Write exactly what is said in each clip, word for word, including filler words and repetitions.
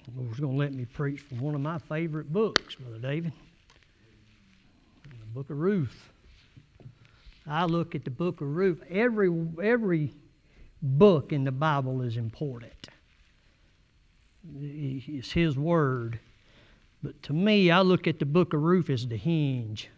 The Lord's going to let me preach from one of my favorite books, Brother David, the book of Ruth. I look at the book of Ruth. Every, every book in the Bible is important. It's His Word. But to me, I look at the book of Ruth as the hinge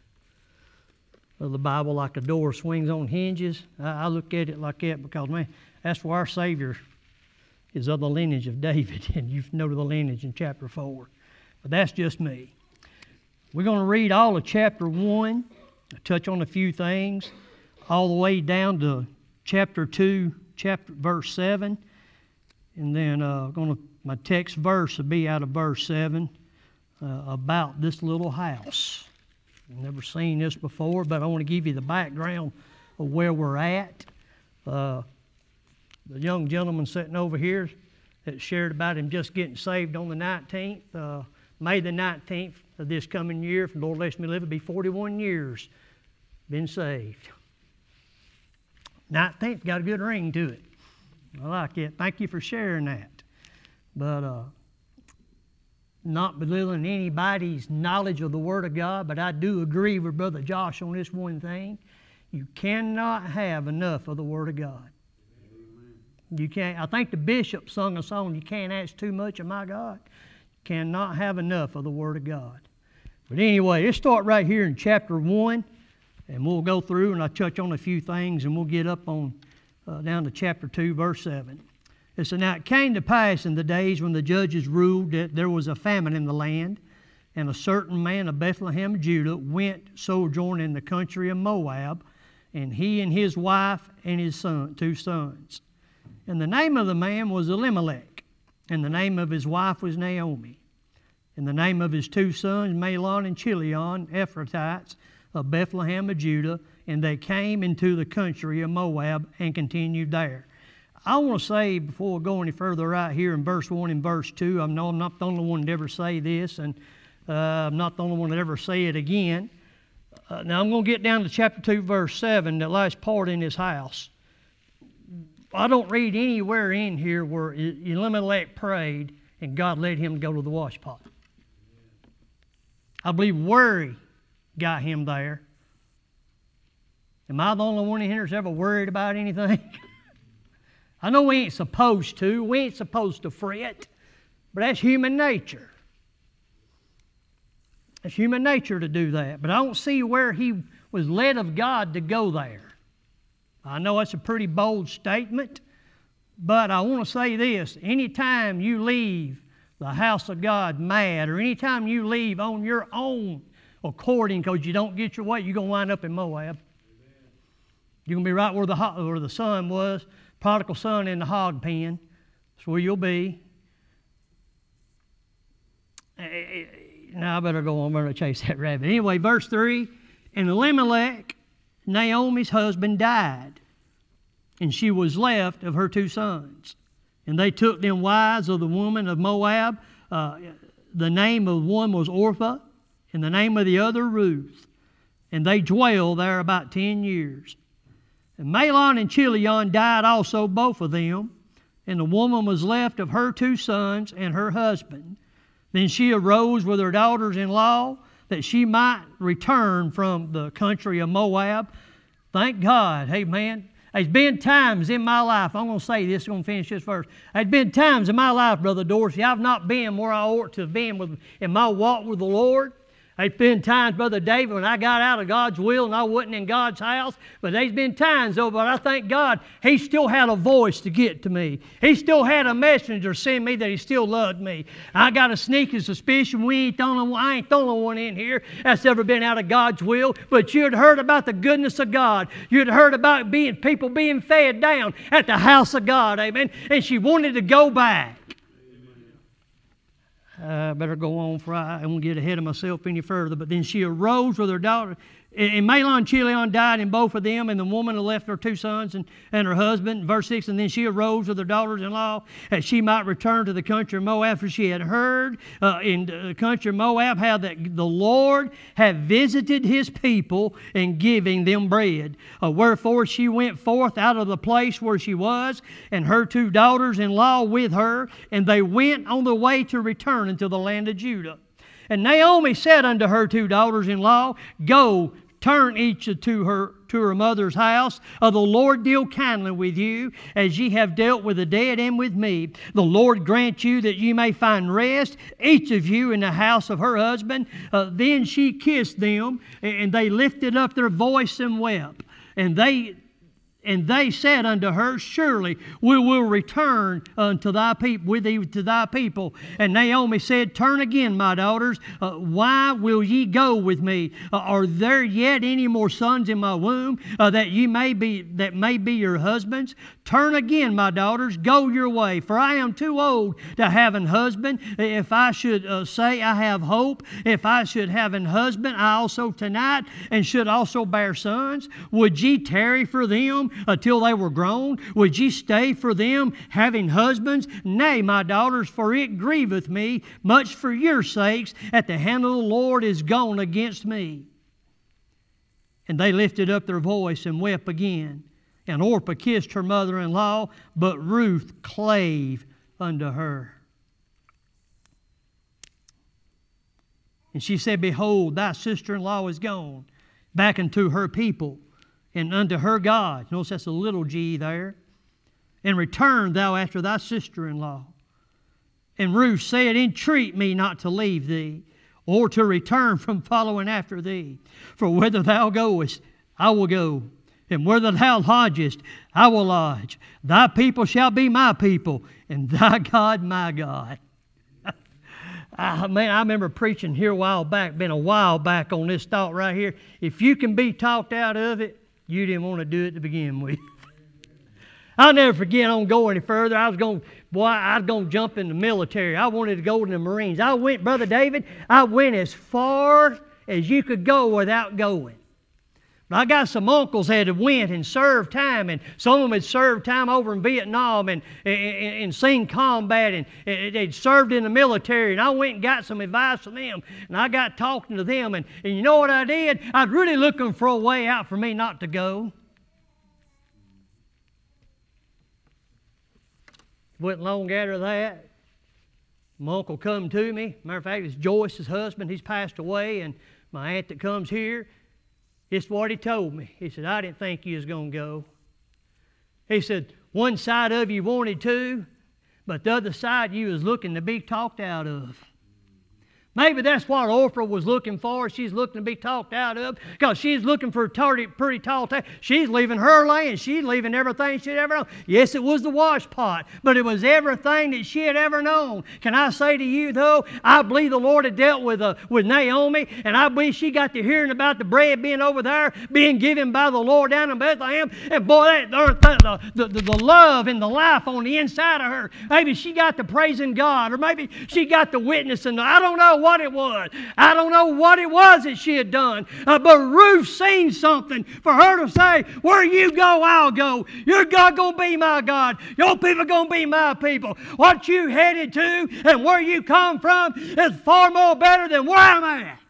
of the Bible, like a door swings on hinges. I, I look at it like that because, man, that's where our Savior is of the lineage of David, and you know the lineage in chapter four. But that's just me. We're going to read all of chapter one, touch on a few things, all the way down to chapter two, chapter verse seven, and then uh, going to my text verse will be out of verse seven uh, about this little house. I've never seen this before, but I want to give you the background of where we're at. Uh, The young gentleman sitting over here that shared about him just getting saved on the nineteenth, uh, May the nineteenth of this coming year, if the Lord lets me live, it'll be forty-one years been saved. nineteenth got a good ring to it. I like it. Thank you for sharing that. But uh, not belittling anybody's knowledge of the Word of God, but I do agree with Brother Josh on this one thing. You cannot have enough of the Word of God. You can't. I think the bishop sung a song, you can't ask too much of my God. You cannot have enough of the Word of God. But anyway, let's start right here in chapter one, and we'll go through and I'll touch on a few things, and we'll get up on uh, down to chapter two, verse seven. It said, "Now it came to pass in the days when the judges ruled that there was a famine in the land, and a certain man of Bethlehem of Judah went sojourn in the country of Moab, and he and his wife and his son, two sons. And the name of the man was Elimelech, and the name of his wife was Naomi. And the name of his two sons, Mahlon and Chilion, Ephrathites of Bethlehem of Judah, and they came into the country of Moab and continued there." I want to say, before we go any further, right here in verse one and verse two, I know I'm not the only one to ever say this, and uh, I'm not the only one to ever say it again. Uh, now I'm going to get down to chapter two, verse seven, the last part in this house. I don't read anywhere in here where Elimelech prayed and God led him to go to the wash pot. I believe worry got him there. Am I the only one in here that's ever worried about anything? I know we ain't supposed to. We ain't supposed to fret, but that's human nature. It's human nature to do that. But I don't see where he was led of God to go there. I know that's a pretty bold statement, but I want to say this. Anytime you leave the house of God mad, or anytime you leave on your own according because you don't get your way, you're going to wind up in Moab. Amen. You're going to be right where the, where the son was, prodigal son in the hog pen. That's where you'll be. Now I better go on. I'm going to chase that rabbit. Anyway, verse three, "And Elimelech, Naomi's husband, died, and she was left of her two sons. And they took them wives of the woman of Moab. Uh, the name of one was Orpah, and the name of the other Ruth. And they dwelled there about ten years. And Mahlon and Chilion died also, both of them. And the woman was left of her two sons and her husband. Then she arose with her daughters-in-law, that she might return from the country of Moab." Thank God. Hey, man, there's been times in my life, I'm going to say this, I'm going to finish this verse. There's been times in my life, Brother Dorsey, I've not been where I ought to have been with, in my walk with the Lord. There's been times, Brother David, when I got out of God's will and I wasn't in God's house. But there's been times, though, but I thank God He still had a voice to get to me. He still had a messenger send me that He still loved me. I got a sneaking suspicion we ain't the only one, I ain't the only one in here that's ever been out of God's will. But you'd heard about the goodness of God. You'd heard about being people being fed down at the house of God. Amen. And she wanted to go back. I uh, better go on, for I won't get ahead of myself any further. But then she arose with her daughter, And Mahlon and Chilion died, and both of them, and the woman left her two sons and, and her husband. Verse six, and then she arose with her daughters-in-law, that she might return to the country of Moab, for she had heard uh, in the country of Moab how that the Lord had visited his people in giving them bread. Uh, wherefore she went forth out of the place where she was, and her two daughters-in-law with her, and they went on the way to return into the land of Judah. And Naomi said unto her two daughters-in-law, Go, turn each to her to her mother's house. Uh, the Lord deal kindly with you, as ye have dealt with the dead and with me. The Lord grant you that you may find rest, each of you in the house of her husband. Uh, then she kissed them, and they lifted up their voice and wept. And they And they said unto her, Surely we will return unto thy people with thee to thy people. And Naomi said, Turn again, my daughters. Uh, why will ye go with me? Uh, are there yet any more sons in my womb uh, that ye may be that may be your husbands? Turn again, my daughters, go your way, for I am too old to have an husband. If I should uh, say I have hope, if I should have an husband, I also tonight, and should also bear sons, would ye tarry for them until they were grown? Would ye stay for them, having husbands? Nay, my daughters, for it grieveth me much for your sakes, that the hand of the Lord is gone against me. And they lifted up their voice and wept again. And Orpah kissed her mother-in-law, but Ruth clave unto her. And she said, Behold, thy sister-in-law is gone back unto her people and unto her God. Notice that's a little g there. And return thou after thy sister-in-law. And Ruth said, Entreat me not to leave thee, or to return from following after thee. For whither thou goest, I will go. And whither thou lodgest, I will lodge. Thy people shall be my people, and thy God my God. I, man, I remember preaching here a while back, been a while back on this thought right here. If you can be talked out of it, you didn't want to do it to begin with. I'll never forget, I don't go any further. I was going, boy, I was going to jump in the military. I wanted to go in the Marines. I went, Brother David, I went as far as you could go without going. I got some uncles that had went and served time, and some of them had served time over in Vietnam and, and, and seen combat, and, and they'd served in the military, and I went and got some advice from them, and I got talking to them, and, and you know what I did? I was really looking for a way out for me not to go. Wasn't long after that, my uncle come to me. Matter of fact, it's Joyce's husband. He's passed away, and my aunt that comes here, it's what he told me. He said, I didn't think you was going to go. He said, one side of you wanted to, but the other side you was looking to be talked out of. Maybe that's what Orpah was looking for. She's looking to be talked out of because she's looking for a tardy, pretty tall town. She's leaving her land. She's leaving everything she'd ever known. Yes, it was the wash pot, but it was everything that she had ever known. Can I say to you, though, I believe the Lord had dealt with, uh, with Naomi, and I believe she got to hearing about the bread being over there, being given by the Lord down in Bethlehem. And boy, that, the, the, the, the love and the life on the inside of her, maybe she got to praising God, or maybe she got to witnessing. I don't know what it was. I don't know what it was that she had done. Uh, but Ruth seen something for her to say, where you go, I'll go. Your God going to be my God. Your people going to be my people. What you headed to and where you come from is far more better than where I'm at.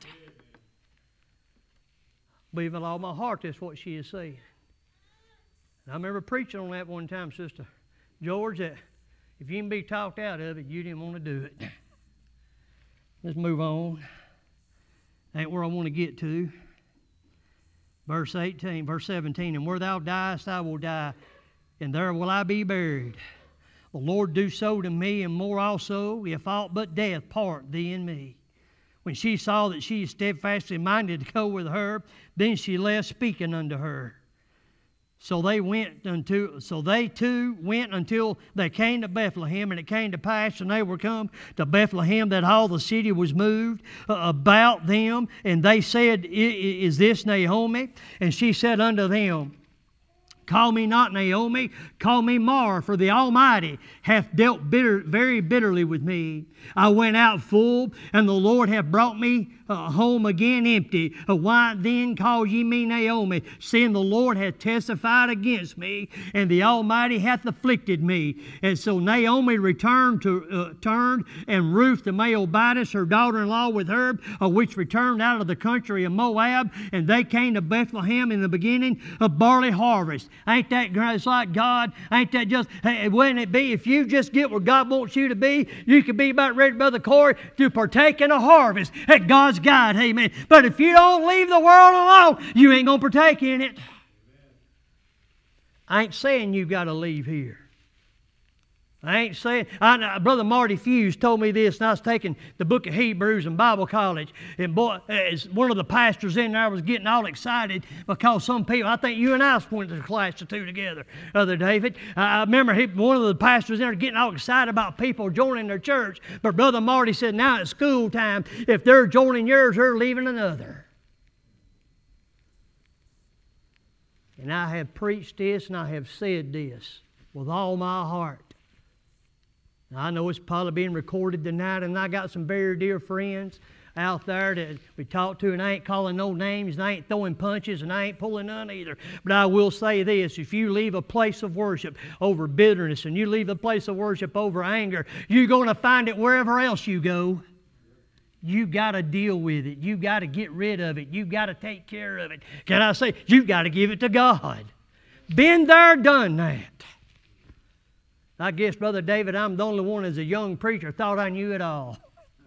Believe with all my heart that's what she is saying. And I remember preaching on that one time, Sister George, that if you can be talked out of it, you didn't want to do it. Let's move on. Ain't where I want to get to. Verse eighteen, verse seventeen, and where thou diest, I will die, and there will I be buried. The Lord do so to me, and more also, if aught but death part thee and me. When she saw that she steadfastly minded to go with her, then she left speaking unto her. So they went unto, so they too went until they came to Bethlehem, and it came to pass, and they were come to Bethlehem, that all the city was moved uh, about them, and they said, Is this Naomi? And she said unto them, Call me not Naomi, call me Mara, for the Almighty hath dealt bitter, very bitterly with me. I went out full, and the Lord hath brought me uh, home again empty. Uh, why then call ye me Naomi, seeing the Lord hath testified against me, and the Almighty hath afflicted me? And so Naomi returned to uh, turned, and Ruth the Moabitess, her daughter-in-law, with her, uh, which returned out of the country of Moab, and they came to Bethlehem in the beginning of barley harvest. Ain't that great? It's like God. Ain't that just? Hey, wouldn't it be if you just get where God wants you to be? You could be about ready, Brother Corey, to partake in a harvest at God's guide. Amen. But if you don't leave the world alone, you ain't gonna partake in it. I ain't saying you got to leave here. I ain't saying, I, Brother Marty Fuse told me this, and I was taking the book of Hebrews in Bible college, and boy, as one of the pastors in there was getting all excited because some people, I think you and I went to class or two together, Brother David. I remember he, one of the pastors in there getting all excited about people joining their church, but Brother Marty said, now it's school time. If they're joining yours, they're leaving another. And I have preached this, and I have said this with all my heart. Now, I know it's probably being recorded tonight, and I got some very dear friends out there that we talk to, and I ain't calling no names, and I ain't throwing punches, and I ain't pulling none either. But I will say this, if you leave a place of worship over bitterness, and you leave a place of worship over anger, you're going to find it wherever else you go. You got to deal with it. You got to get rid of it. You got to take care of it. Can I say, you got to give it to God. Been there, done that. I guess, Brother David, I'm the only one as a young preacher thought I knew it all.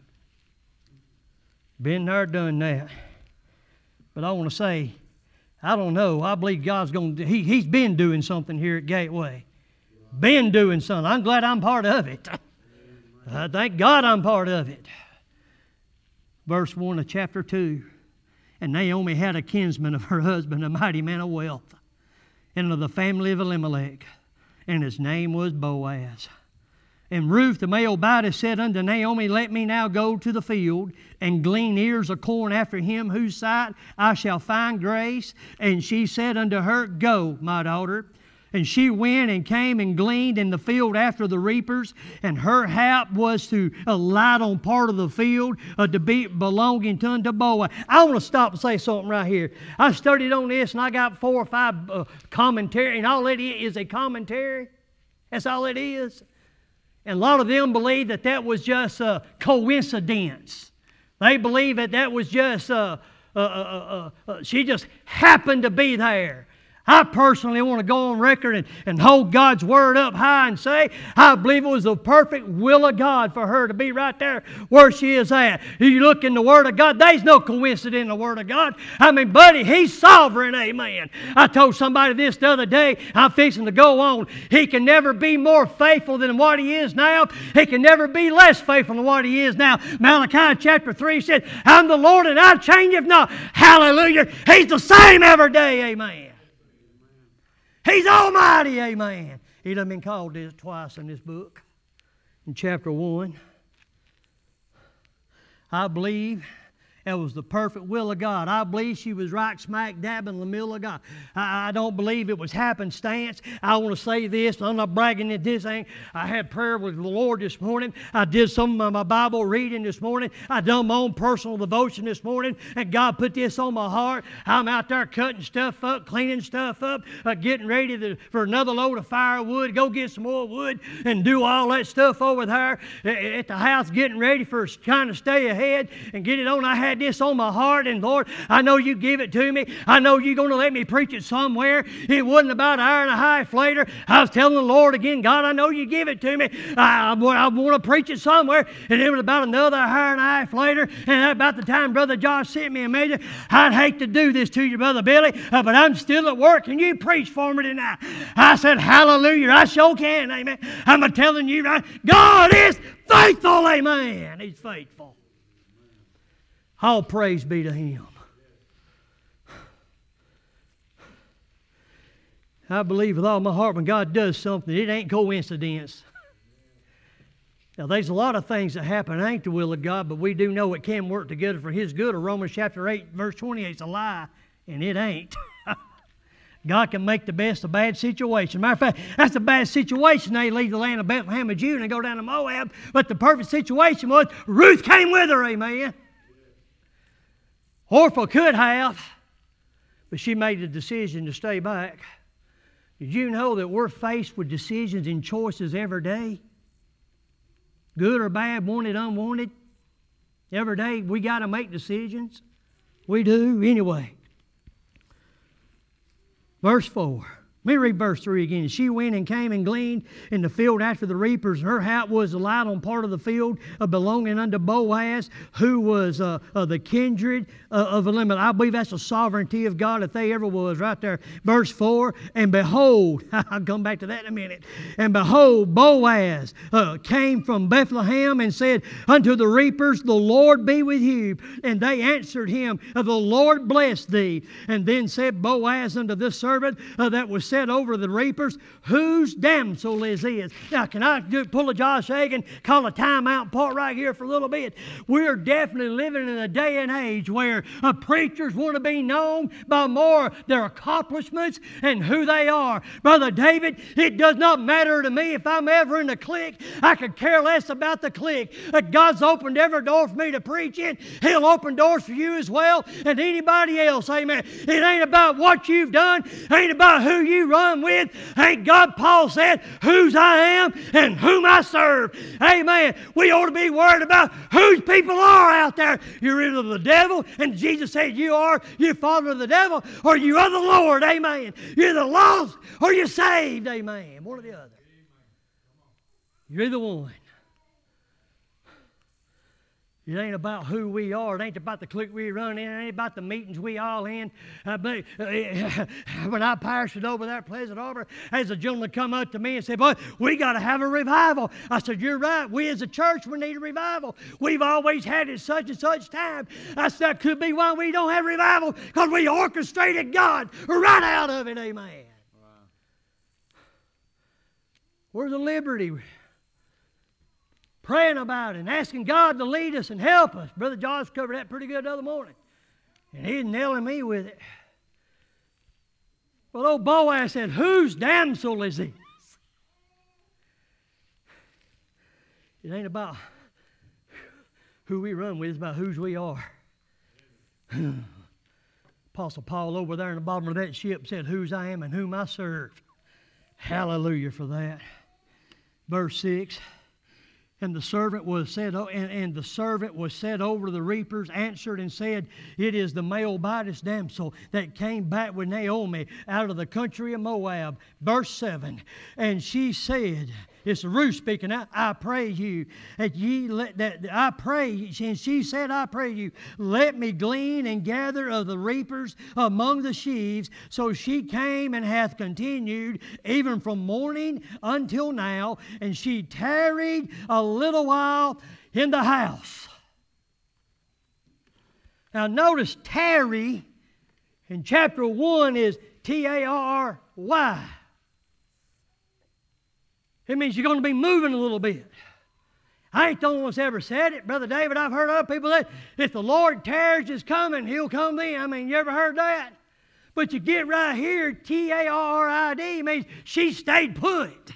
Been there, done that. But I want to say, I don't know. I believe God's going to, he, He's been doing something here at Gateway. Been doing something. I'm glad I'm part of it. I thank God I'm part of it. Verse one of chapter two. And Naomi had a kinsman of her husband, a mighty man of wealth, and of the family of Elimelech, and his name was Boaz. And Ruth the Moabitess said unto Naomi, let me now go to the field and glean ears of corn after him whose sight I shall find grace. And she said unto her, go, my daughter. And she went and came and gleaned in the field after the reapers, and her hap was to alight on part of the field uh, to be belonging to unto Boaz. I want to stop and say something right here. I studied on this, and I got four or five uh, commentary, and all it is a commentary. That's all it is. And a lot of them believe that that was just a coincidence. They believe that that was just, uh, uh, uh, uh, uh, she just happened to be there. I personally want to go on record and, and hold God's Word up high and say, I believe it was the perfect will of God for her to be right there where she is at. You look in the Word of God, there's no coincidence in the Word of God. I mean, buddy, He's sovereign, amen. I told somebody this the other day, I'm fixing to go on. He can never be more faithful than what He is now. He can never be less faithful than what He is now. Malachi chapter three said, I'm the Lord and I change if not. Hallelujah. He's the same every day, amen. He's almighty, amen. He done been called this twice in this book. In chapter one, I believe it was the perfect will of God. I believe she was right smack dab in the middle of God. I, I don't believe it was happenstance. I want to say this. I'm not bragging at this thing. I had prayer with the Lord this morning. I did some of my Bible reading this morning. I done my own personal devotion this morning. And God put this on my heart. I'm out there cutting stuff up, cleaning stuff up, uh, getting ready to, for another load of firewood, go get some more wood and do all that stuff over there at the house, getting ready for trying to stay ahead and get it on. I had this on my heart, and Lord, I know you give it to me. I know you're going to let me preach it somewhere. It wasn't about an hour and a half later. I was telling the Lord again, God, I know you give it to me. I, I, I want to preach it somewhere. And it was about another hour and a half later, and about the time Brother Josh sent me a message, I'd hate to do this to you, Brother Billy, uh, but I'm still at work, and you preach for me tonight. I said, hallelujah, I sure can, amen. I'm telling you, right, God is faithful, amen. He's faithful. All praise be to Him. I believe with all my heart when God does something, it ain't coincidence. Now, there's a lot of things that happen. It ain't the will of God, but we do know it can work together for His good. Or Romans chapter eight, verse twenty-eight is a lie, and it ain't. God can make the best of bad situation. Matter of fact, that's a bad situation. They leave the land of Bethlehem of Judah and go down to Moab. But the perfect situation was Ruth came with her, amen. Orpah could have, but she made the decision to stay back. Did you know that we're faced with decisions and choices every day? Good or bad, wanted, unwanted. Every day we got to make decisions. We do anyway. Verse four. Let me read verse three again. She went and came and gleaned in the field after the reapers, and her hat was alight on part of the field uh, belonging unto Boaz, who was uh, uh, the kindred uh, of Elimelech. I believe that's the sovereignty of God if they ever was, right there. Verse four, and behold, I'll come back to that in a minute. And behold, Boaz uh, came from Bethlehem and said unto the reapers, the Lord be with you. And they answered him, the Lord bless thee. And then said Boaz unto this servant uh, that was set over the reapers, whose damsel is this? Now, can I do, pull a Josh Hagan, call a timeout part right here for a little bit? We're definitely living in a day and age where uh, preachers want to be known by more their accomplishments and who they are. Brother David, it does not matter to me if I'm ever in a clique. I could care less about the clique. Uh, God's opened every door for me to preach in. He'll open doors for you as well and anybody else. Amen. It ain't about what you've done. It ain't about who you run with. Ain't God, Paul said, whose I am and whom I serve. Amen. We ought to be worried about whose people are out there. You're either the devil, and Jesus said you are, you're father of the devil, or you are the Lord. Amen. You're the lost or you're saved. Amen. One or the other. You're either one. It ain't about who we are. It ain't about the clique we run in. It ain't about the meetings we all in. Uh, but, uh, when I pastored over there at Pleasant Harbor, as a gentleman come up to me and said, boy, we got to have a revival. I said, you're right. We as a church, we need a revival. We've always had it such and such time. I said, that could be why we don't have revival, because we orchestrated God right out of it. Amen. Wow. Where's the liberty? Praying about it and asking God to lead us and help us. Brother Josh covered that pretty good the other morning. And he's nailing me with it. Well, old Boaz said, whose damsel is this? It ain't about who we run with. It's about whose we are. Apostle Paul over there in the bottom of that ship said, whose I am and whom I serve. Hallelujah for that. Verse six. And the servant was set, and, and the servant was set over the reapers, answered and said, it is the Moabitess damsel that came back with Naomi out of the country of Moab. Verse seven. And she said, it's Ruth speaking, I, I pray you, that ye let that I pray, and she said, I pray you, let me glean and gather of the reapers among the sheaves. So she came and hath continued even from morning until now, and she tarried a little while in the house. Now notice tarry in chapter one is T A R R Y. It means you're going to be moving a little bit. I ain't the only one that's ever said it. Brother David, I've heard other people say, if the Lord tarries his coming, he'll come then. I mean, you ever heard that? But you get right here, T A R R I D means she stayed put.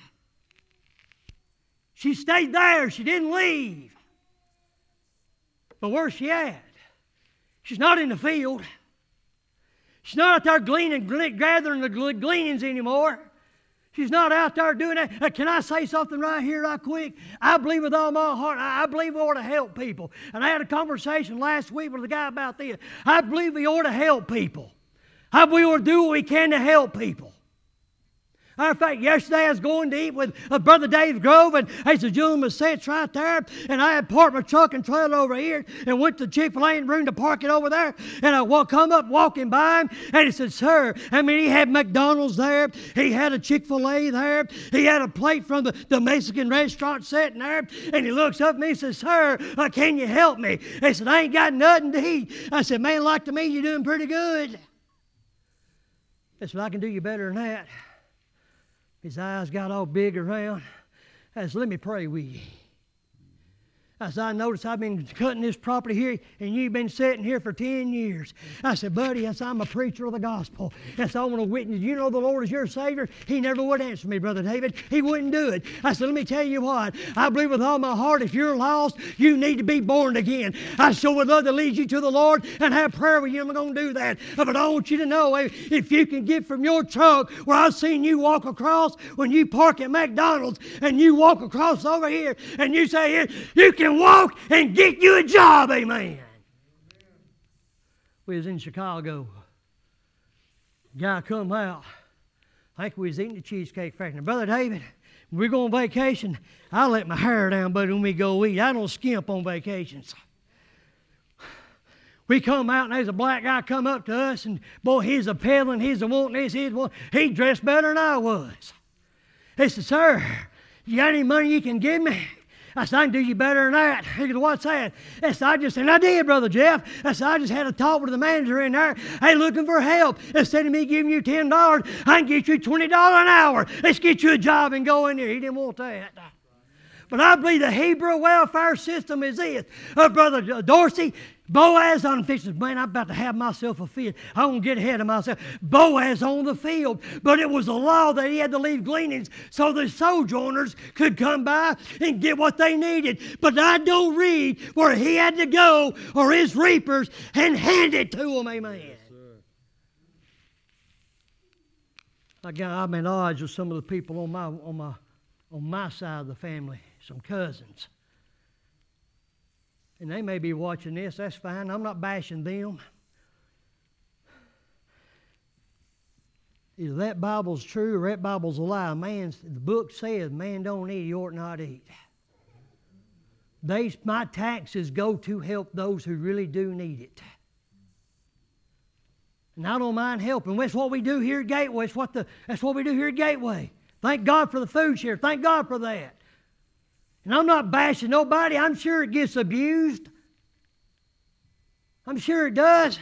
She stayed there. She didn't leave. But where's she at? She's not in the field. She's not out there gleaning, gathering the gleanings anymore. She's not out there doing that. Uh, can I say something right here, right quick? I believe with all my heart, I, I believe we ought to help people. And I had a conversation last week with a guy about this. I believe we ought to help people. I believe we ought to do what we can to help people. Matter of fact, yesterday I was going to eat with uh, Brother Dave Grove, and there's a gentleman sits right there, and I had parked my truck and trailer over here and went to Chick-fil-A and room to park it over there, and I walk, come up walking by him, and he said, sir, I mean, he had McDonald's there, he had a Chick-fil-A there, he had a plate from the, the Mexican restaurant sitting there, and he looks up at me and says, sir, uh, can you help me? He said, I ain't got nothing to eat. I said, man, like to me, you're doing pretty good. I said, I can do you better than that. His eyes got all big around. I said, let me pray with you. I said, I noticed I've been cutting this property here, and you've been sitting here for ten years. I said, buddy, I said, I'm a preacher of the gospel. I said, I want to witness. You know the Lord is your Savior? He never would answer me, Brother David. He wouldn't do it. I said, let me tell you what. I believe with all my heart, if you're lost, you need to be born again. I sure would love to lead you to the Lord and have prayer with you. I'm going to do that. But I want you to know, if you can get from your truck where I've seen you walk across when you park at McDonald's, and you walk across over here, and you say, here, you can walk and get you a job, amen. We was in Chicago. Guy come out. I think we was eating the Cheesecake Factory. Brother David, when we go on vacation, I let my hair down, buddy, when we go eat. I don't skimp on vacations. We come out, and there's a black guy come up to us, and boy, he's a peddling, he's a wanting this, he's one. He dressed better than I was. He said, sir, you got any money you can give me? I said, I can do you better than that. He said, what's that? I said, I just, and I did, Brother Jeff. I said, I just had a talk with the manager in there. Hey, looking for help. Instead of me giving you ten dollars, I can get you twenty dollars an hour. Let's get you a job and go in there. He didn't want that. But I believe the Hebrew welfare system is this. Uh, Brother Dorsey, Boaz on the field. Man, I'm about to have myself a field. I won't get ahead of myself. Boaz on the field. But it was a law that he had to leave gleanings so the sojourners could come by and get what they needed. But I don't read where he had to go or his reapers and hand it to them. Amen. Yes, I got, I'm at odds with some of the people on my, on my, on my side of the family, some cousins. And they may be watching this. That's fine. I'm not bashing them. Either that Bible's true or that Bible's a lie. Man, the book says man don't eat, he ought not eat. They, my taxes go to help those who really do need it. And I don't mind helping. That's what we do here at Gateway. It's what the, that's what we do here at Gateway. Thank God for the food share. Thank God for that. And I'm not bashing nobody. I'm sure it gets abused. I'm sure it does.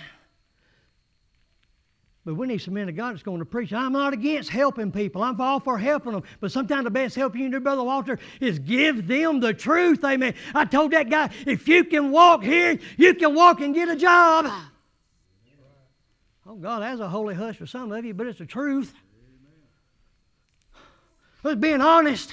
But we need some men of God that's going to preach. I'm not against helping people. I'm all for helping them. But sometimes the best help you can do, Brother Walter, is give them the truth. Amen. I told that guy, if you can walk here, you can walk and get a job. Oh, God, that's a holy hush for some of you, but it's the truth. Let's being honest.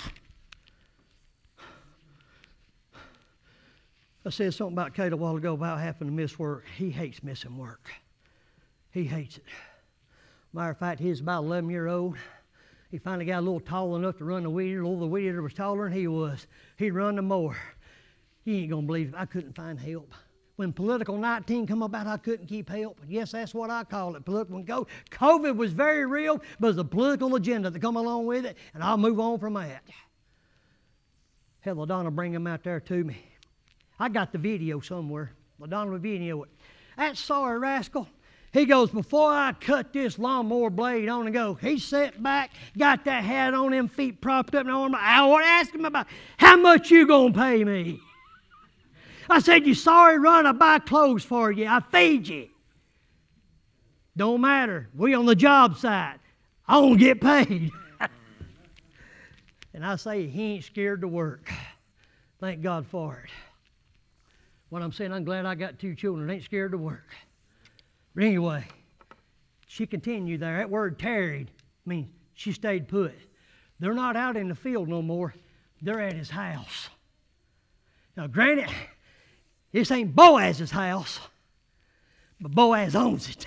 I said something about Kate a while ago about having to miss work. He hates missing work. He hates it. Matter of fact, he's about eleven year old. He finally got a little tall enough to run the weed eater. The weed eater was taller than he was. He'd run the mower. You ain't going to believe it. I couldn't find help. When Political nineteen come about, I couldn't keep help. Yes, that's what I call it. Political. When COVID was very real, but there's a political agenda that come along with it, and I'll move on from that. Hell, LaDonna bring him out there to me. I got the video somewhere. LaDonna will video it. That sorry rascal, he goes, before I cut this lawnmower blade on and go, he sat back, got that hat on, them feet propped up, and on. I want to ask him about, how much you going to pay me? I said, you sorry run, I buy clothes for you. I feed you. Don't matter. We on the job site. I won't get paid. And I say, he ain't scared to work. Thank God for it. What I'm saying, I'm glad I got two children that ain't scared to work. But anyway, she continued there. That word tarried means she stayed put. They're not out in the field no more. They're at his house. Now, granted, this ain't Boaz's house, but Boaz owns it.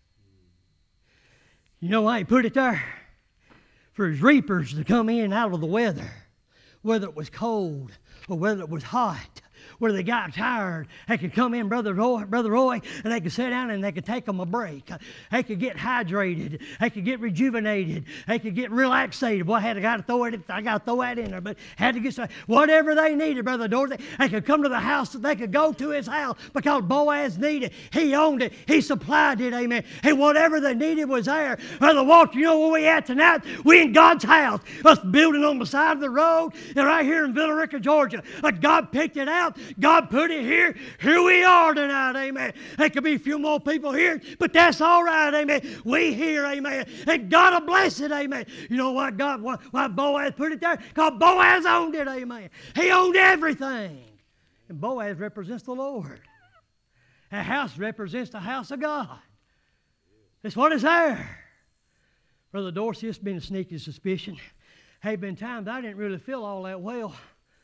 You know why he put it there? For his reapers to come in out of the weather, whether it was cold or whether it was hot. Where they got tired, they could come in, Brother Roy, Brother Roy, and they could sit down and they could take them a break. They could get hydrated. They could get rejuvenated. They could get relaxated. Boy, I had to got to throw it. I got to throw that in there, but had to get some, whatever they needed, Brother Dorothy. They could come to the house. They could go to his house because Boaz needed. He owned it. He supplied it. Amen. And whatever they needed was there. Brother Walter, you know where we at tonight? We in God's house. Us building on the side of the road, and right here in Villa Rica, Georgia. But God picked it out. God put it here. Here we are tonight, amen. There could be a few more people here, but that's all right, amen. We here, amen. And God will bless it, amen. You know why God, why, why Boaz put it there? Because Boaz owned it, amen. He owned everything. And Boaz represents the Lord. A house represents the house of God. That's what is there. Brother Dorsey, it's been a sneaky suspicion. Hey, been times I didn't really feel all that well.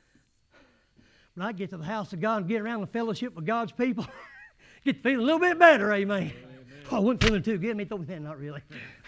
When I get to the house of God and get around the fellowship with God's people, get to feel a little bit better, amen. amen. Oh, I wasn't feeling too good. Me, man, not really.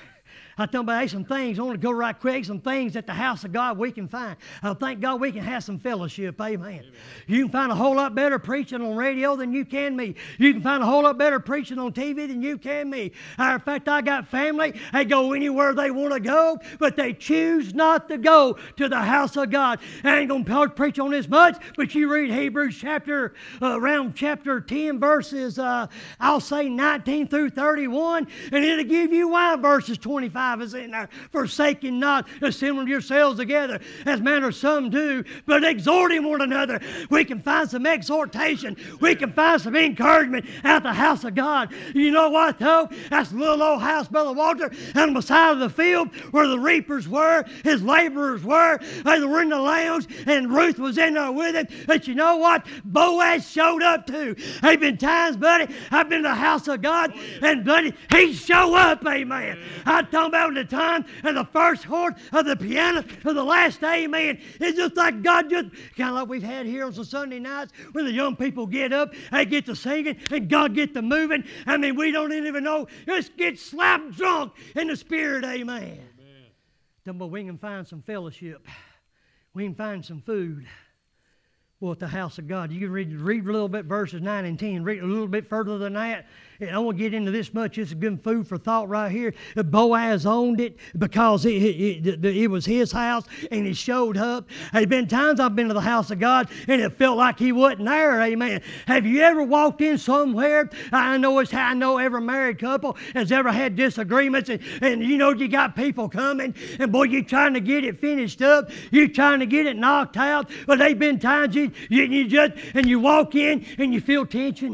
I tell you, hey, some things, I want to go right quick, some things at the house of God we can find. I thank God we can have some fellowship, amen. amen. You can find a whole lot better preaching on radio than you can me. You can find a whole lot better preaching on T V than you can me. In fact, I got family, they go anywhere they want to go, but they choose not to go to the house of God. I ain't going to preach on this much, but you read Hebrews chapter, uh, around chapter ten, verses, uh, I'll say nineteen through thirty-one, and it'll give you why verses twenty-five is in there. Forsaking not assembling yourselves together as manner some do, but exhorting one another. We can find some exhortation. We can find some encouragement at the house of God. You know what though? That's a little old house, Brother Walter, on the side of the field where the reapers were, his laborers were. They were in the lounge, and Ruth was in there with him. But you know what? Boaz showed up too. There's been times, buddy, I've been to the house of God, and buddy, he show up, amen. I'm talking about the time and the first chord of the piano for the last amen. It's just like God just, kind of like we've had here on some Sunday nights when the young people get up, they get to singing, and God get to moving. I mean, we don't even know. Just get slap drunk in the Spirit, amen. Amen. Then, but we can find some fellowship. We can find some food. Well, at the house of God. You can read, read a little bit verses nine and ten. Read a little bit further than that. And I won't get into this much. It's good food for thought right here. Boaz owned it because it, it, it, it was his house and he showed up. There's been times I've been to the house of God and it felt like he wasn't there, amen. Have you ever walked in somewhere? I know it's I know every married couple has ever had disagreements, and, and you know you got people coming, and boy, you're trying to get it finished up. You're trying to get it knocked out. But there's been times you, you, you just, and you walk in and you feel tension.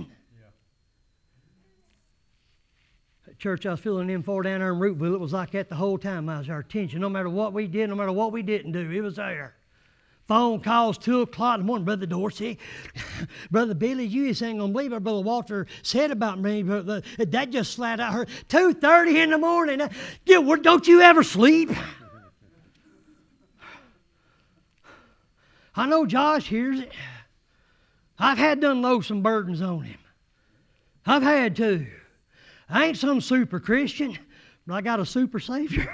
Church I was filling in for down there in Rootville, it was like that the whole time. I was our tension. No matter what we did, no matter what we didn't do, it was there. Phone calls, two o'clock in the morning. Brother Dorsey, Brother Billy, you just ain't going to believe what Brother Walter said about me. But that just flat out hurt. two thirty in the morning. Don't you ever sleep? I know Josh hears it. I've had to unload some burdens on him. I've had to. I ain't some super Christian, but I got a super Savior.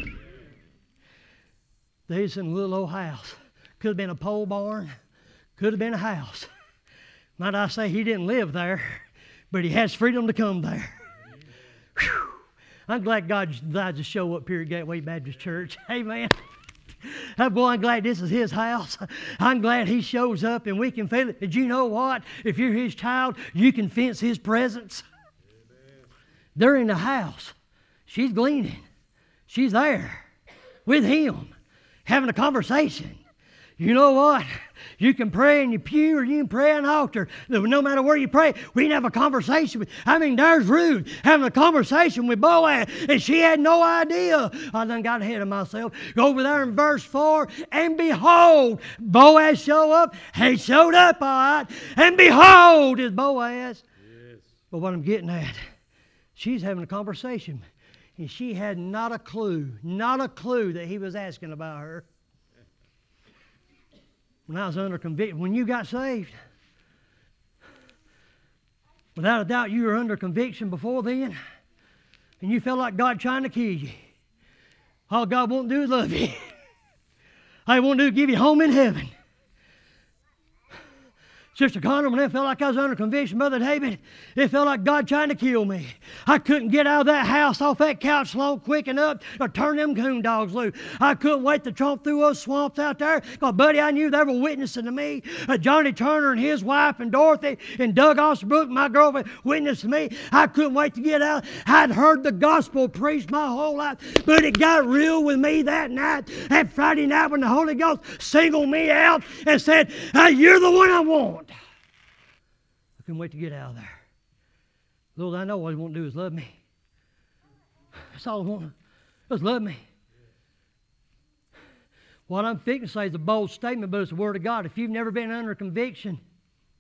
There's in a little old house. Could have been a pole barn. Could have been a house. Might I say he didn't live there, but he has freedom to come there. Whew. I'm glad God decided to show up here at Gateway Baptist Church. Amen. Oh, boy, I'm glad this is his house. I'm glad he shows up and we can feel it. Did you know what? If you're his child, you can sense his presence. They're in the house. She's gleaning. She's there with him, having a conversation. You know what? You can pray in your pew or you can pray in an altar. No matter where you pray, we can have a conversation. With, I mean, there's Ruth having a conversation with Boaz, and she had no idea. I done got ahead of myself. Go over there in verse four, and behold, Boaz show up. He showed up, all right. And behold, is Boaz. Yes. But what I'm getting at, she's having a conversation, and she had not a clue, not a clue that he was asking about her. When I was under conviction, when you got saved, without a doubt you were under conviction before then, and you felt like God trying to kill you. All God won't do is love you. All He won't do is give you home in heaven. Sister Connor, when it felt like I was under conviction, Brother David, it felt like God trying to kill me. I couldn't get out of that house, off that couch long quick enough to turn them coon dogs loose. I couldn't wait to tromp through those swamps out there. Because, buddy, I knew they were witnessing to me. Uh, Johnny Turner and his wife and Dorothy and Doug Ostabrook, my girlfriend, witnessed to me. I couldn't wait to get out. I'd heard the gospel preached my whole life, but it got real with me that night, that Friday night when the Holy Ghost singled me out and said, hey, you're the one I want. I couldn't wait to get out of there. Lord, I know what He won't do is love me. That's all I want. Just love me. What I'm fixing to say is a bold statement, but it's the Word of God. If you've never been under conviction,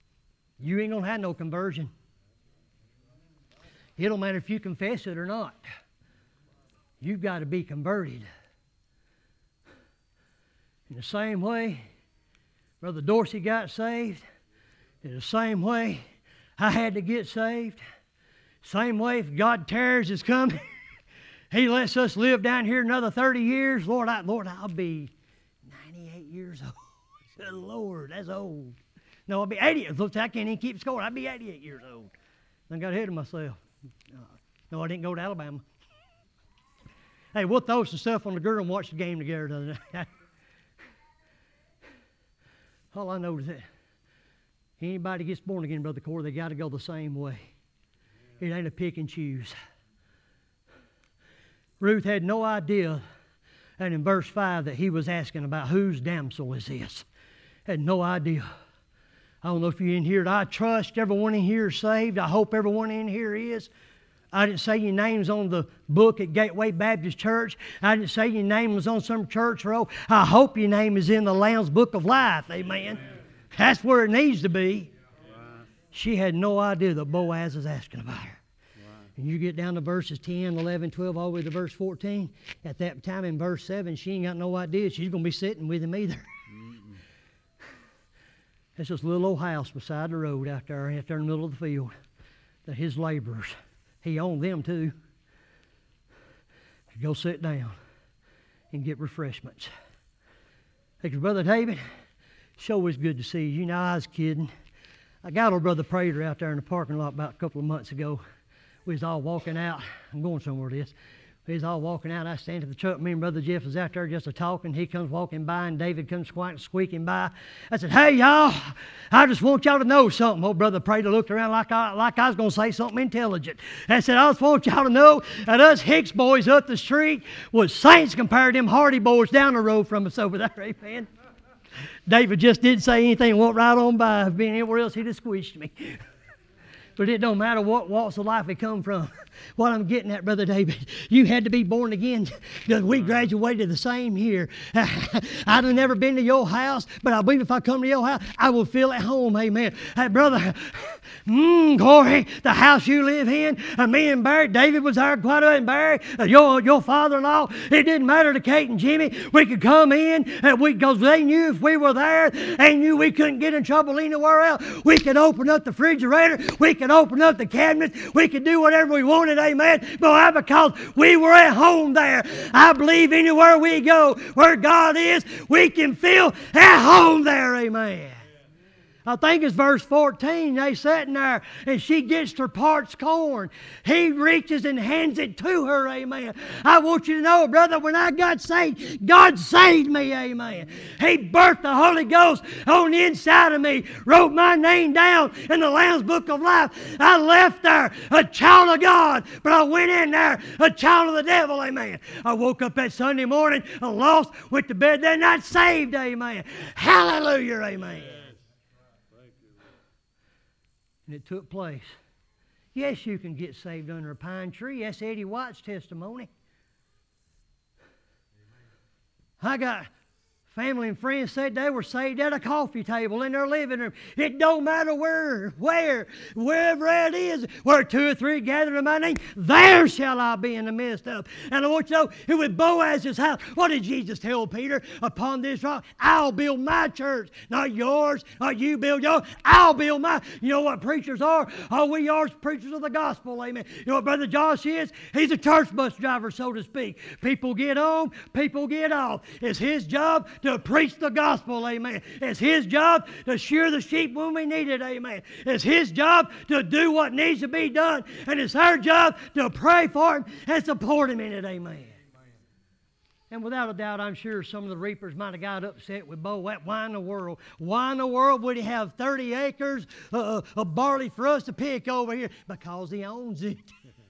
You ain't going to have no conversion. It don't matter if you confess it or not. You've got to be converted. In the same way Brother Dorsey got saved, in the same way I had to get saved, same way if God tears is coming, He lets us live down here another thirty years. Lord, I, Lord, I'll be ninety-eight years old. I said, Lord, that's old. No, I'll be eighty. Looks like I can't even keep score. I'll be eighty-eight years old. I got ahead of myself. No, I didn't go to Alabama. Hey, we'll throw some stuff on the girl and watch the game together the other night. All I know is that anybody gets born again, Brother Corey, they got to go the same way. It ain't a pick and choose. Ruth had no idea, and in verse five that he was asking about whose damsel is this. Had no idea. I don't know if you're in here. I trust everyone in here is saved. I hope everyone in here is. I didn't say your name's on the book at Gateway Baptist Church. I didn't say your name was on some church roll. I hope your name is in the Lamb's Book of Life. Amen. Amen. That's where it needs to be. Right. She had no idea that Boaz was asking about her. Right. And you get down to verses ten, eleven, twelve, all the way to verse fourteen. At that time in verse seven, she ain't got no idea she's going to be sitting with him either. Mm-mm. That's just a little old house beside the road out there, out there in the middle of the field. That his laborers, he owned them too. Go sit down and get refreshments. Thank you, Brother David. Sure was good to see you. You know, I was kidding. I got old Brother Prater out there in the parking lot about a couple of months ago. We was all walking out. I'm going somewhere with this. We was all walking out. I stand at the truck. Me and Brother Jeff was out there just a talking. He comes walking by, and David comes squawking, squeaking by. I said, "Hey, y'all, I just want y'all to know something." Old Brother Prater looked around like I, like I was going to say something intelligent. I said, "I just want y'all to know that us Hicks boys up the street was saints compared to them Hardy boys down the road from us over there." Amen. David just didn't say anything, walked right on by. If being anywhere else, he'd have squished me. But it don't matter what walks of life they come from. What I'm getting at, Brother David, you had to be born again because we graduated the same year. I've never been to your house, but I believe if I come to your house, I will feel at home. Amen. Hey, Brother, mm, Corey, the house you live in, uh, me and Barry, David was there quite a bit, and Barry, uh, your, your father-in-law, it didn't matter to Kate and Jimmy. We could come in because they knew if we were there, they knew we couldn't get in trouble anywhere else. We could open up the refrigerator. We could open up the cabinets. We could do whatever we wanted. Amen. But why? Because we were at home there. I believe anywhere we go where God is, we can feel at home there. Amen. I think it's verse fourteen. They sitting there and she gets her parched corn. He reaches and hands it to her. Amen. I want you to know, brother, when I got saved, God saved me. Amen. He birthed the Holy Ghost on the inside of me, wrote my name down in the Lamb's Book of Life. I left there a child of God, but I went in there a child of the devil. Amen. I woke up that Sunday morning, I lost, went to bed that night, saved. Amen. Hallelujah. Amen. And it took place. Yes, you can get saved under a pine tree. That's Eddie White's testimony. I got family and friends said they were saved at a coffee table in their living room. It don't matter where, where, wherever it is, where two or three gather in my name, there shall I be in the midst of. And I want you to know, it was Boaz's house. What did Jesus tell Peter? Upon this rock, I'll build my church. Not yours, not you build yours. I'll build my. You know what preachers are? Oh, we are preachers of the gospel. Amen. You know what Brother Josh is? He's a church bus driver, so to speak. People get on, people get off. It's his job to preach the gospel, amen. It's his job to shear the sheep when we need it, amen. It's his job to do what needs to be done, and it's our job to pray for him and support him in it, amen. Amen. And without a doubt, I'm sure some of the reapers might have got upset with Bo. Why in the world? Why in the world would he have thirty acres uh, of barley for us to pick over here? Because he owns it.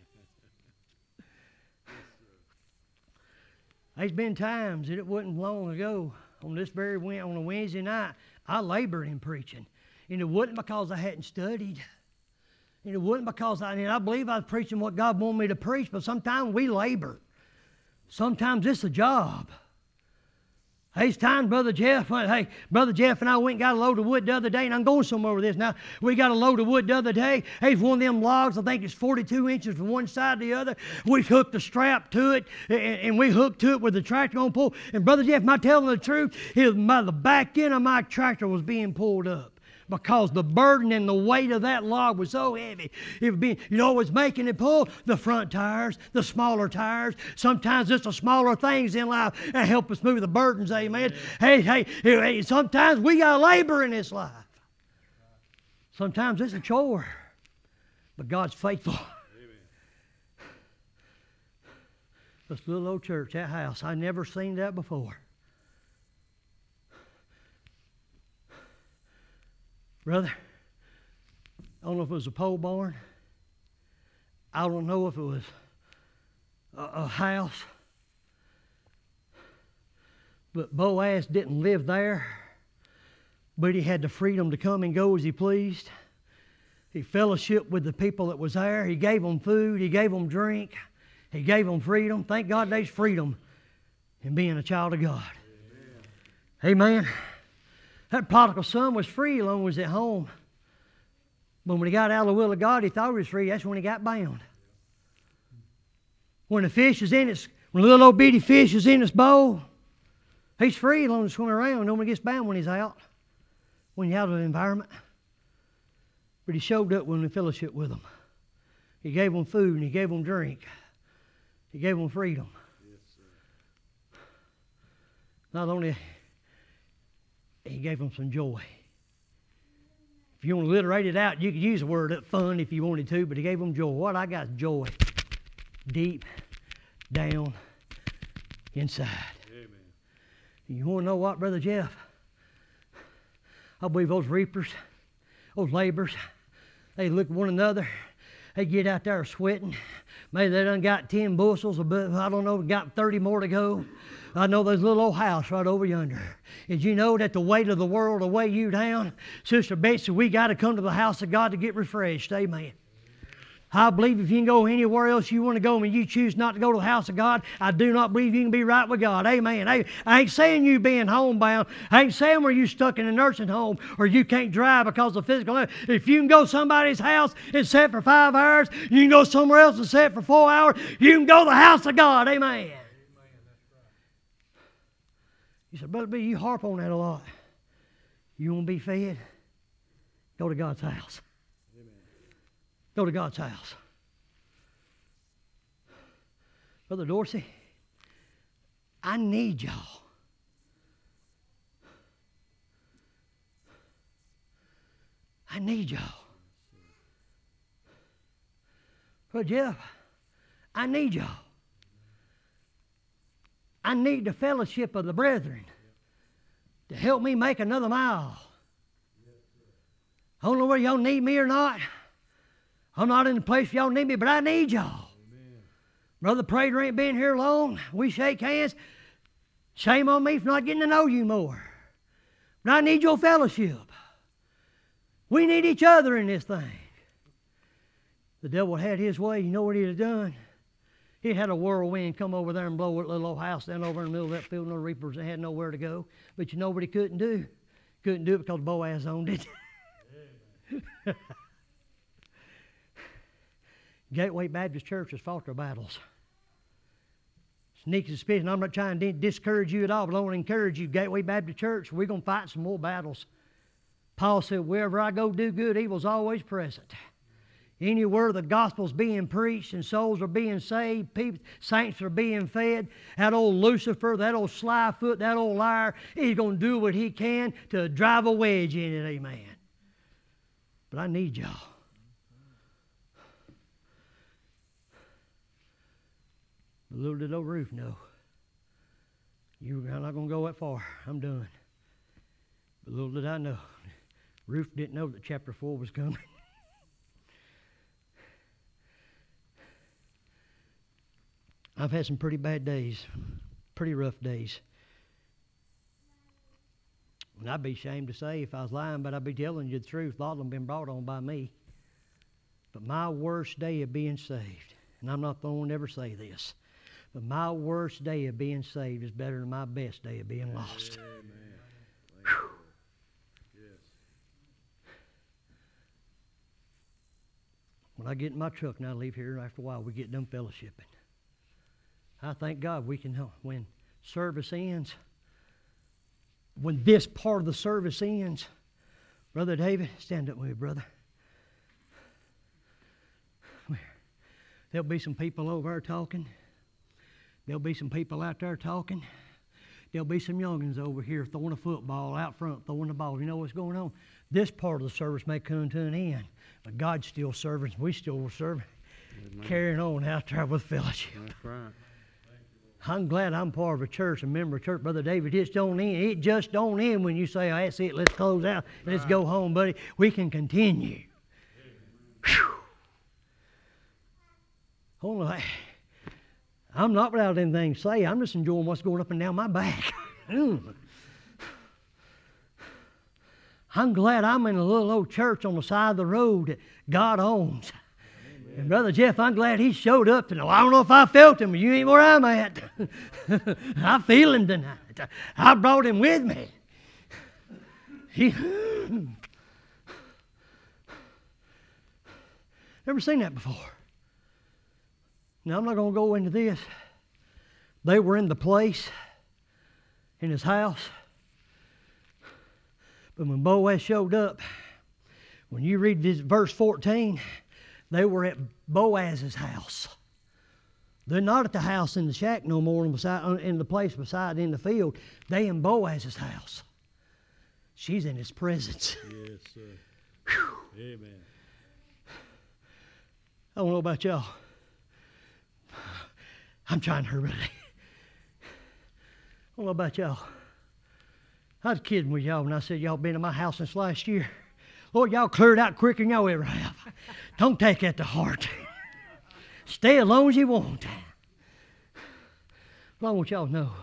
There's been times, and it wasn't long ago, on this very on a Wednesday night, I labored in preaching. And it wasn't because I hadn't studied. And it wasn't because I, and I believe I was preaching what God wanted me to preach, but sometimes we labor. Sometimes it's a job. There's times, Brother Jeff, hey, Brother Jeff and I went and got a load of wood the other day, and I'm going somewhere with this now. We got a load of wood the other day. There's one of them logs, I think it's forty-two inches from one side to the other. We hooked a strap to it, and, and we hooked to it with the tractor on pull. And Brother Jeff, am I telling the truth? His, my, the back end of my tractor was being pulled up, because the burden and the weight of that log was so heavy. It would be, you know, what's making it pull? The front tires, the smaller tires. Sometimes it's the smaller things in life that help us move the burdens, amen. Hey, hey, hey, sometimes we got labor in this life. Sometimes it's a chore, but God's faithful. Amen. This little old church, that house, I never seen that before. Brother, I don't know if it was a pole barn. I don't know if it was a, a house. But Boaz didn't live there. But he had the freedom to come and go as he pleased. He fellowshiped with the people that was there. He gave them food. He gave them drink. He gave them freedom. Thank God there's freedom in being a child of God. Amen. Amen. That prodigal son was free as long as he was at home. But when he got out of the will of God, he thought he was free. That's when he got bound. When the fish is in its, when a little old bitty fish is in its bowl, he's free as long as he swim around. Nobody gets bound when he's out, when you're out of the environment. But he showed up when we fellowship with them. He gave them food and he gave them drink. He gave them freedom. Yes, sir. Not only He gave them some joy. If you want to alliterate it out, you could use the word fun if you wanted to, but he gave them joy. What I got is joy. Deep down inside. Amen. You want to know what, Brother Jeff? I believe those reapers, those laborers, they look at one another. They get out there sweating. Maybe they done got ten bushels, but I don't know, got thirty more to go. I know there's a little old house right over yonder. Did you know that the weight of the world will weigh you down? Sister Betsy, we got to come to the house of God to get refreshed. Amen. I believe if you can go anywhere else you want to go and you choose not to go to the house of God, I do not believe you can be right with God. Amen. I, I ain't saying you being homebound. I ain't saying where you stuck in a nursing home or you can't drive because of physical. If you can go somebody's house and sit for five hours, you can go somewhere else and sit for four hours, you can go to the house of God. Amen. You said, Brother B, you harp on that a lot. You want to be fed? Go to God's house. Amen. Go to God's house. Brother Dorsey, I need y'all. I need y'all. Brother Jeff, I need y'all. I need the fellowship of the brethren to help me make another mile. I don't know whether y'all need me or not. I'm not in the place y'all need me, but I need y'all. Amen. Brother Prater ain't been here long. We shake hands. Shame on me for not getting to know you more. But I need your fellowship. We need each other in this thing. The devil had his way. You know what he'd have done? He had a whirlwind come over there and blow that little old house down over in the middle of that field. No reapers, they had nowhere to go. But you know what he couldn't do? Couldn't do it because Boaz owned it. Gateway Baptist Church has fought their battles. Sneaky suspicion. I'm not trying to discourage you at all, but I want to encourage you. Gateway Baptist Church, we're going to fight some more battles. Paul said, wherever I go do good, evil's always present. Anywhere the gospel's being preached and souls are being saved, people, saints are being fed, that old Lucifer, that old slyfoot, that old liar, he's going to do what he can to drive a wedge in it, amen. But I need y'all. Little did old Ruth know. You're not going to go that far. I'm done. But little did I know. Ruth didn't know that chapter four was coming. I've had some pretty bad days, pretty rough days. And I'd be ashamed to say if I was lying, but I'd be telling you the truth. A lot of them been brought on by me. But my worst day of being saved, and I'm not the only one to ever say this, But my worst day of being saved is better than my best day of being lost. Amen. Yes. When I get in my truck and I leave here, after a while we get done fellowshipping. I thank God we can, when service ends, when this part of the service ends, Brother David, stand up with me, brother. There'll be some people over there talking. There'll be some people out there talking. There'll be some youngins over here throwing a football out front, throwing the ball. You know what's going on? This part of the service may come to an end, but God's still serving. We still serve, carrying on out there with fellowship. That's right. I'm glad I'm part of a church, a member of a church. Brother David, it don't end. It just don't end when you say, oh, that's it, let's close out. Right. Let's go home, buddy. We can continue. Whew. Hold on. I'm not without anything to say. I'm just enjoying what's going up and down my back. I'm glad I'm in a little old church on the side of the road that God owns. Amen. And Brother Jeff, I'm glad he showed up tonight. I don't know if I felt him, but you ain't where I'm at. I feel him tonight. I brought him with me. He, never seen that before. Now, I'm not going to go into this. They were in the place, in his house. But when Boaz showed up, when you read this verse fourteen, they were at Boaz's house. They're not at the house in the shack no more, in the place beside in the field. They in Boaz's house. She's in his presence. Yes, sir. Whew. Amen. I don't know about y'all. I'm trying to hurry. I don't know about y'all. I was kidding with y'all when I said y'all been in my house since last year. Lord, y'all cleared out quicker than y'all ever have. Don't take that to heart. Stay as long as you want. But I want y'all to know,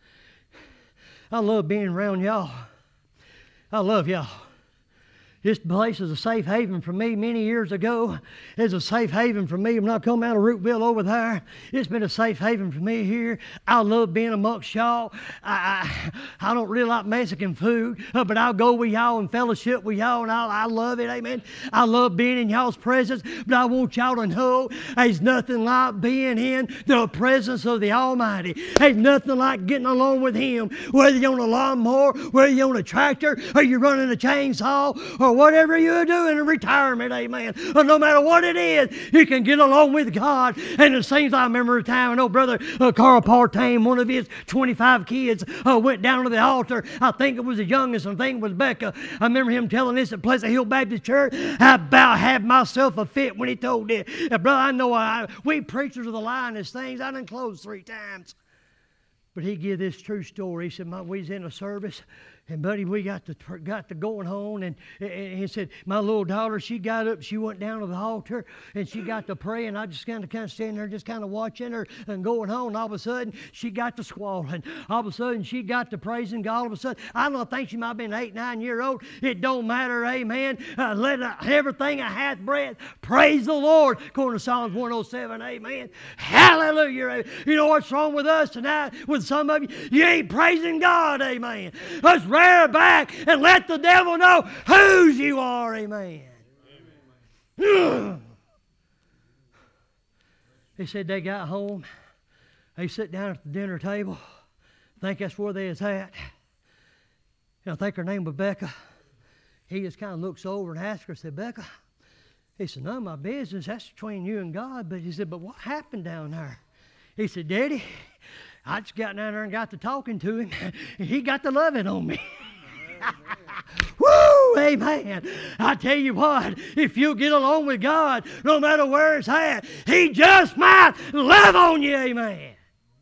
I love being around y'all. I love y'all. This place is a safe haven for me many years ago. It's a safe haven for me when I come out of Rootville over there. It's been a safe haven for me here. I love being amongst y'all. I, I, I don't really like Mexican food, uh, but I'll go with y'all and fellowship with y'all, and I, I love it, amen. I love being in y'all's presence, but I want y'all to know there's nothing like being in the presence of the Almighty. There's nothing like getting along with Him, whether you're on a lawnmower, whether you're on a tractor, or you're running a chainsaw, or whatever you're doing in retirement, amen. But no matter what it is, you can get along with God. And it seems I remember a time, I know Brother uh, Carl Partain, one of his twenty-five kids, uh, went down to the altar. I think it was the youngest, I think it was Becca. I remember him telling this at Pleasant Hill Baptist Church. I about had myself a fit when he told this. Uh, brother, I know I, we preachers of the lioness things, I done closed three times. But he gave this true story. He said, my, we was in a service, and buddy, we got to got to going home, and, and he said, my little daughter, she got up, she went down to the altar, and she got to pray, and I just kind of kind of standing there, just kind of watching her and going home. And all of a sudden, she got to squalling. All of a sudden, she got to praising God. All of a sudden, I don't think she might have been eight, nine year old. It don't matter, amen. Uh, let uh, everything I hath breath praise the Lord, according to Psalms one oh seven, amen. Hallelujah. You know what's wrong with us tonight? With some of you, you ain't praising God, amen. Let's rear back and let the devil know whose you are, amen. Amen. He said they got home. They sit down at the dinner table. I think that's where they was at. And I think her name was Becca. He just kind of looks over and asks her, said, Becca, he said, none of my business. That's between you and God. But he said, but what happened down there? He said, Daddy, I just got down there and got to talking to him, and he got to loving on me. Woo! Amen. I tell you what, if you get along with God, no matter where it's at, He just might love on you. Amen.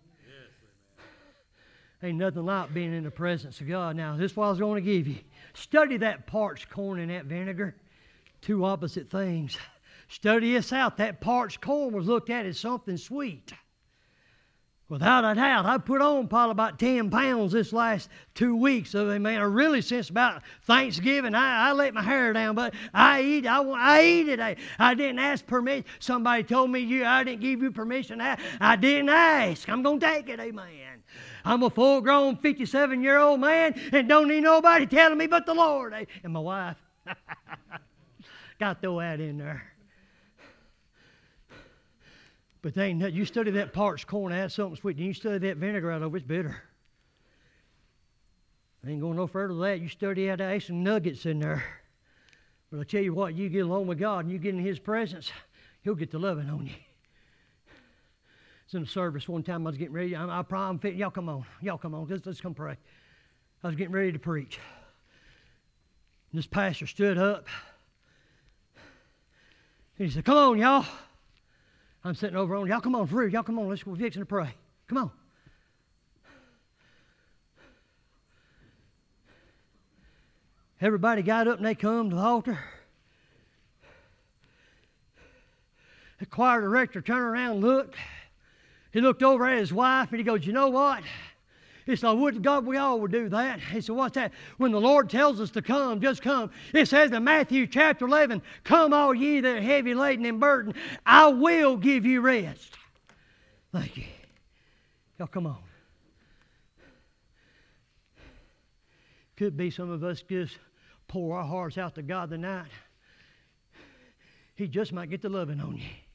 Ain't nothing like being in the presence of God. Now, this is what I was going to give you. Study that parched corn and that vinegar. Two opposite things. Study this out. That parched corn was looked at as something sweet. Without a doubt, I put on probably about ten pounds this last two weeks. So, man, I really, since about Thanksgiving, I, I let my hair down, but I eat I, I eat it. I, I didn't ask permission. Somebody told me you I didn't give you permission. I, I didn't ask. I'm going to take it, amen. I'm a full-grown fifty-seven-year-old man and don't need nobody telling me but the Lord. And my wife. Got to throw that in there. But they ain't nothing. You study that parched corn, add something sweet. Then you study that vinegar out of it, it's bitter. I ain't going no further than that. You study out add some nuggets in there. But I tell you what, you get along with God and you get in His presence, He'll get the loving on you. It's in the service one time I was getting ready. I, I promise, y'all come on. Y'all come on. Let's, let's come pray. I was getting ready to preach. And this pastor stood up. And he said, come on, y'all. I'm sitting over on, y'all come on, through. Y'all come on, let's go fixing to pray. Come on. Everybody got up and they come to the altar. The choir director turned around and looked. He looked over at his wife and he goes, you know what? He said, I would to God we all would do that. He said, what's that? When the Lord tells us to come, just come. It says in Matthew chapter eleven, come all ye that are heavy laden and burdened, I will give you rest. Thank you. Y'all come on. Could be some of us just pour our hearts out to God tonight. He just might get the loving on you.